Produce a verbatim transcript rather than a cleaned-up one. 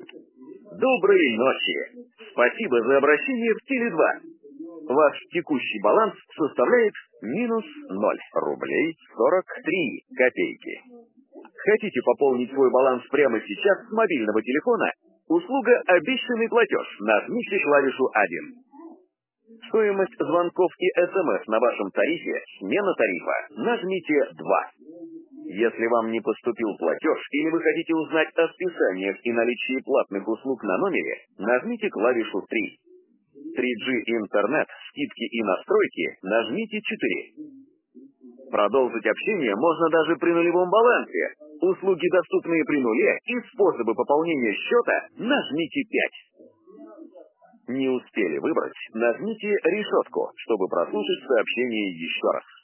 Доброй ночи. Спасибо за обращение в Теле два. Ваш текущий баланс составляет минус ноль рублей сорок три копейки. Хотите пополнить свой баланс прямо сейчас с мобильного телефона? Услуга «Обещанный платеж». Нажмите клавишу один. Стоимость звонков и СМС на вашем тарифе, смена тарифа, нажмите два. Если вам не поступил платеж или вы хотите узнать о списаниях и наличии платных услуг на номере, нажмите клавишу три. три джи интернет, скидки и настройки, нажмите четыре. Продолжить общение можно даже при нулевом балансе. Услуги, доступные при нуле, и способы пополнения счета, нажмите пять. Не успели выбрать, нажмите решетку, чтобы прослушать сообщение еще раз.